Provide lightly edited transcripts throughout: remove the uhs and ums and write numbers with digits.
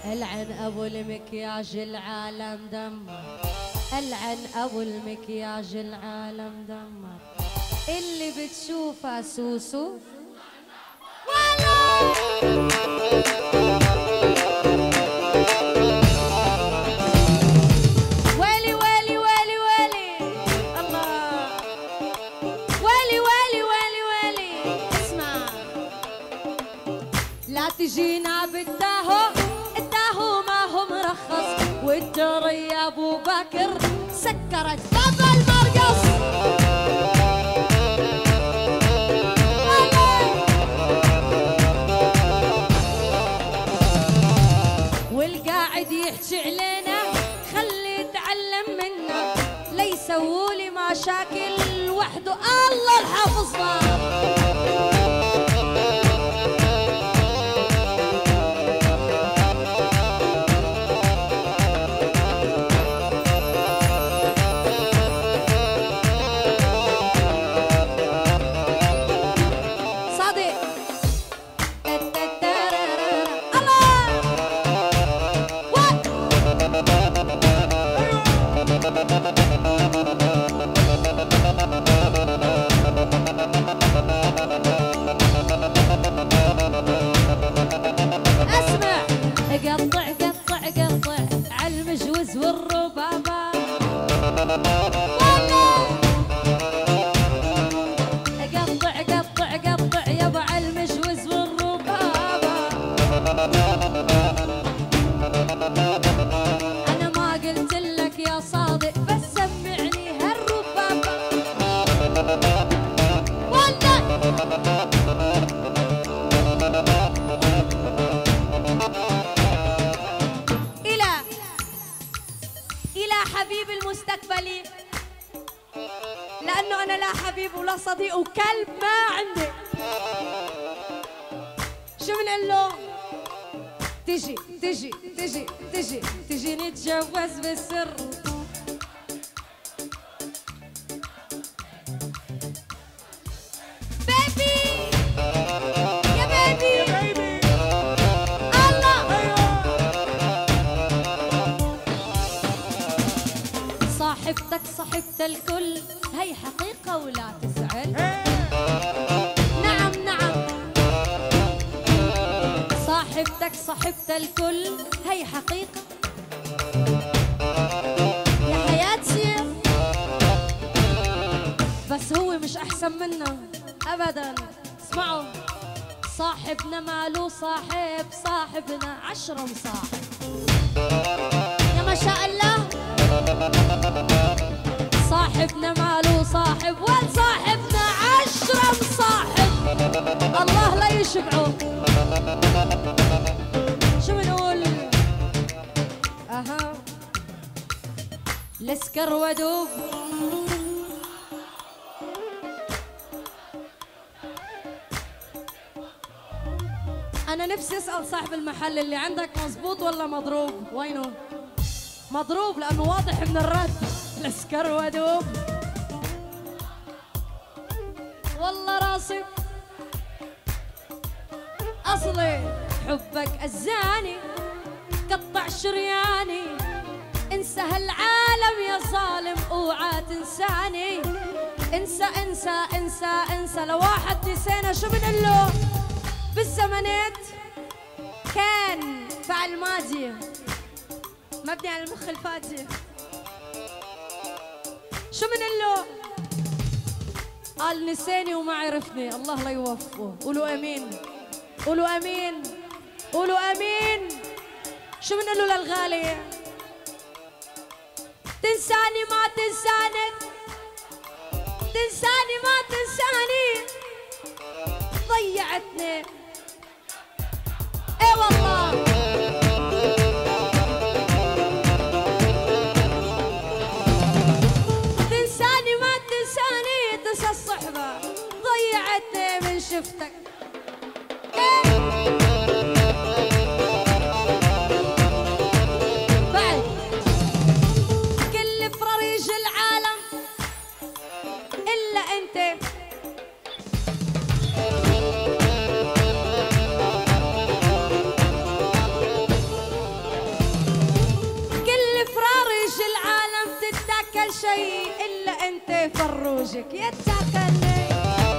العن ابو المكياج العالم دمر، العن ابو المكياج العالم دمر، اللي بتشوفه سوسو ويلي ويلي ويلي ويلي الله، ويلي ويلي ويلي ويلي. اسمع، لا تجينا بالتاهو، التاهو ما هو مرخص، والدري يا ابو بكر سكرت باب المرقص. والقاعد يحكي علينا خلي يتعلم منا، ليسوولي مشاكل وحده الله الحافظنا. أنا ما قلت لك يا صادق بس سمعني هالربابة والله. إلى حبيب المستقبلي، لأنه أنا لا حبيب ولا صديق وكلب ما عندي. شو بنقول له؟ تجي تجي تجي تجي تجي نتجوز بالسر. بيبي يا بيبي يا بيبي الله. صاحبتك صاحبت الكل، هي حقيقة ولا تزعل. نعم نعم، صاحبتك صاحبت الكل هي حقيقة يا حياتي، بس هو مش أحسن منا أبدا. اسمعوا، صاحبنا ماله صاحب، صاحبنا 10 مصاحب يا ما شاء الله. صاحبنا ماله صاحب، وصاحبنا 10 مصاحب الله لا يشبعوا. شو بنقول؟ اها لسكر ودوب. انا نفسي اسال صاحب المحل اللي عندك مزبوط ولا مضروب؟ وينه؟ مضروب لانه واضح من الرد. لسكر ودوب والله راسي اصلي، حبك اذاني قطع شرياني، انسى هالعالم يا ظالم اوعى تنساني. انسى انسى انسى انسى، لو واحد نسينا شو بنقول له؟ بالزمانات كان فعل ماضي مبني على المخ الفاتي. شو بنقول له؟ قال نساني وما عرفني، الله لا يوفقه. قولوا امين، قولوا امين، قولوا امين. شو بنقول له للغالي؟ تنساني ما تنساني، تنساني ما تنساني، ضيعتني. اي والله تنساني ما تنساني، تنسى الصحبة ضيعتني من شفتك. بعد كل فراريج العالم إلا أنت، شيء إلا أنت فروجك يتكلم.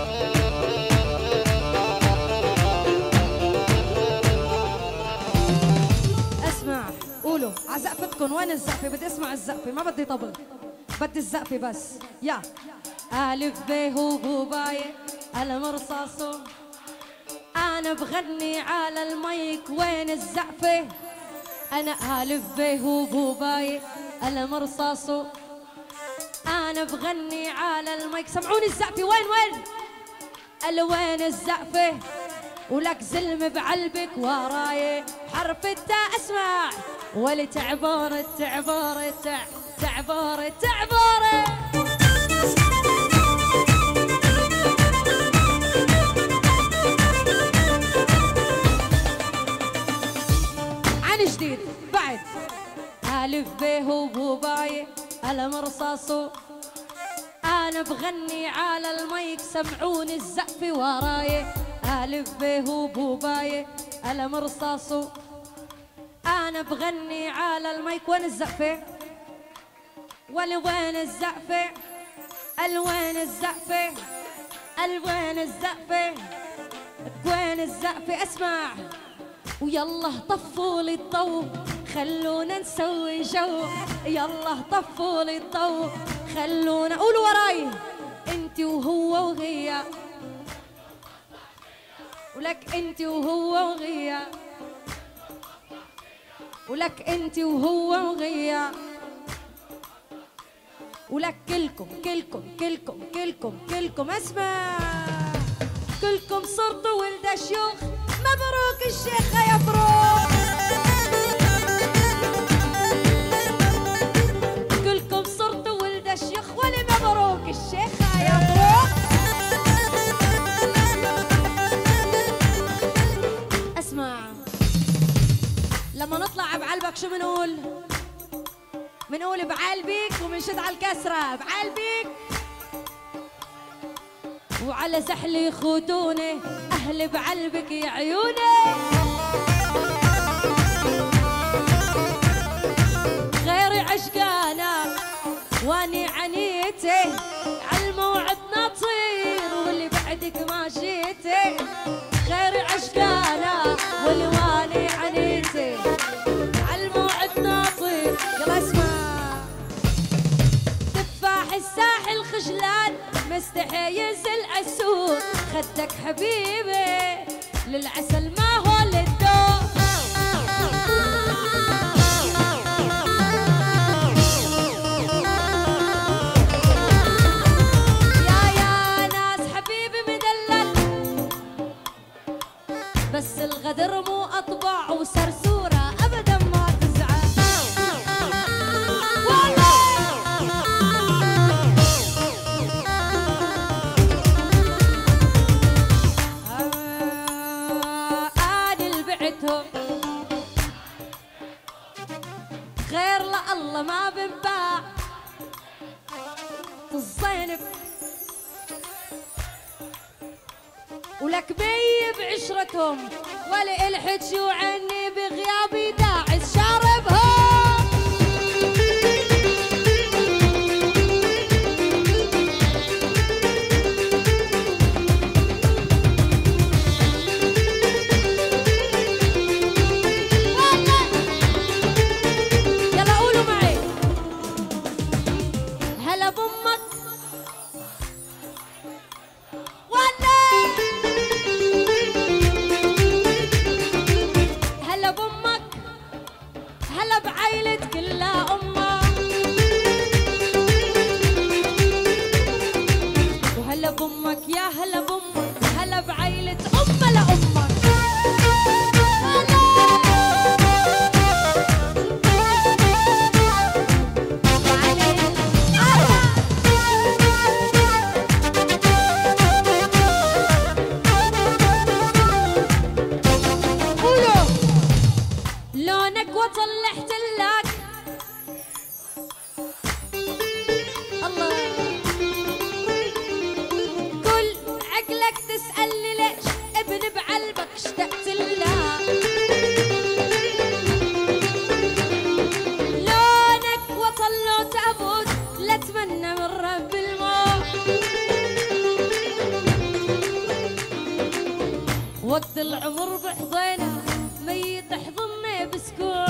اسمع قولوا عزقفتكم. وين الزقفة؟ بدي اسمع الزقفة، ما بدي طبل، بدي الزقفة بس. يا ألف ب هو بوباي قلم رصاصه، أنا بغني على المايك. وين الزقفة؟ أنا ألف ب هو بوباي قلم رصاصه، أنا بغني على المايك. سمعوني الزقفة. وين قال وين الزقفة؟ ولك زلم بعلبك وراي حرف التاء. اسمع ولي تعبارة تعبارة تعبارة تعبارة. عن جديد بعد. ألف ب هو بوباي قلم رصاصه، أنا بغني على المايك. سمعوني الزقفة وراي. ألف ب هو بوباي قلم رصاصه، أنا بغني على المايك. وين الزقفة؟ وين الزقفة؟ وين الزقفة؟ وين الزقفة؟ وين الزقفة؟ اسمع ويلا طفوا لي الضو، خلونا نسوي جو. يلا طفوا لي الضو، خلونا. قولوا وراي. انت وهو وهي، ولك انت وهو وغيا، ولك انت وهو وغيا، ولك كلكم كلكم كلكم كلكم كلكم. اسمع كلكم صرتوا ولد شيوخ. مبروك الشيخة يا فروخ. كلكم صرتوا ولد شيوخ، ولي مبروك الشيخة يا فروخ. اسمع لما نطلع بعلبك شو منقول؟ منقول بعلبك ومنشد على الكسرة. بعلبك وعلى زحلي خدوني، أهل بعلبك يا عيوني. غيري عشقانا واني عنيتي، عالموعد نطير واللي بعدك ما جيتي. غيري عشقانا واللي واني عنيتي، عالموعد نطير. يلا اسمع تفاح الساحل خجلان، مستحي ينزل عالسوق. خدك حبيبي للعسل ما هو للذوق. يا ناس حبيبي مدلل، بس الغدر مو أطبع وسرسورة أبدا ما تزعل. غير لا الله ما بنباع الزينب، ولك بي بعشرتهم، ولا الحج وعني بغيابي داعس شاربهم. نتمنى من رب الموت وقت العمر بحضينا ميت حضني بسكوت